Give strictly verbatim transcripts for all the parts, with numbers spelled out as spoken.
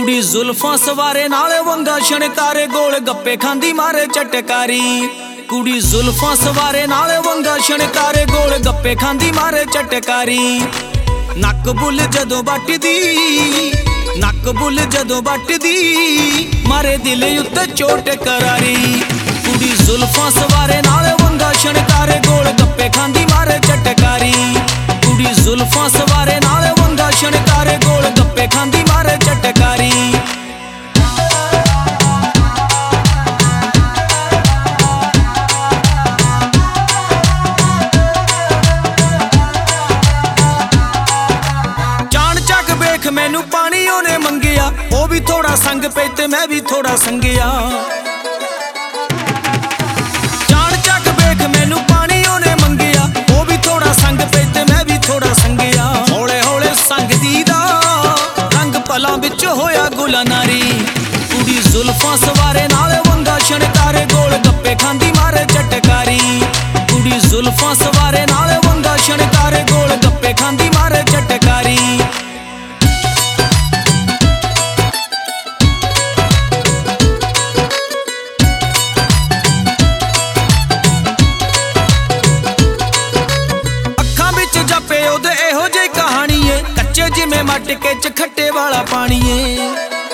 कुड़ी जुल्फां सवारे नाले वंगा छणकारे गोल गप्पे खांदी मारे चटकारी। कुड़ी जुल्फां सवारे नाले वंगा छणकारे गोल गप्पे खांदी मारे चटकारी। नक बुल जदों बटदी नक बुल जदों बटदी मारे दिल उत्ते चोट करारी। कुड़ी जुल्फां सवारे नाले वंगा छणकारे गोल गप्पे खांदी मारे चटकारी। कुड़ी जुल्फां सवारे नाले वंगा छणकारे गोल गप्पे खांदी मारे चटकारी। मैनू पानी ओने मंगिया वो भी थोड़ा संग पे ते मैं भी थोड़ा संगिया। चाण चक वेख मैनू पानी ओने मंगिया वो भी थोड़ा संग पे ते मैं भी थोड़ा संगिया। हौले हौले संग दी दा रंग पलां विच होया गुला नारी। कुड़ी जुल्फां सवारे नाले वंगा छणकारे गोल गप्पे खांदी मारे चटकारी। कुड़ी जुल्फां सवारे नाले वंगा छणकारे गोल गप्पे खांदी मारे चटकारी। जिमें मटके च खट्टे वाला पानी है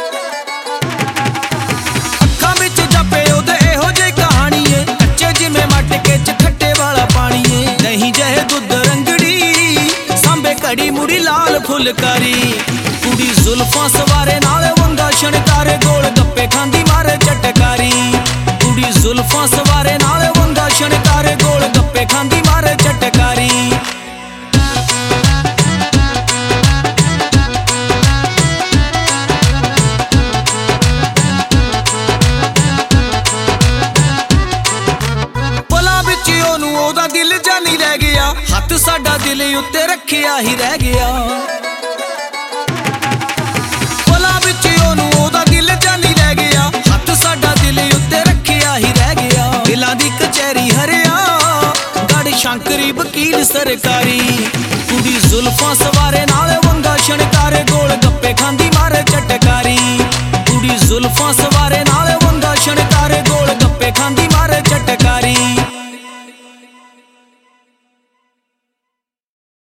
अखां विच जपे ओदे एहो जेही कहानी है। कच्चे जिमें मटके च खट्टे वाला पानी है। नहीं जहे दुध रंगड़ी सांबे घड़ी मुड़ी लाल फुलकारी। कुड़ी जुल्फां सवारे नाले वंगा छणकारे गोल गप्पे खांदी मारे चटकारी। कुड़ी जुल्फां सवारे नाले वंगा छणकारे गोल गप्पे खांदी मारे चटकारी। दिल जानी रह गया हथ साडा दिल उत्ते रखिया ही रह गया। पलां विच ओनू ओदा दिल जानी रह गया हथ साडा दिल उत्ते रखिया ही रह गया। दिलां दी कचहरी हरिया गढ़ शंकरी वकील सरकारी। कुड़ी जुल्फां सवारे नाले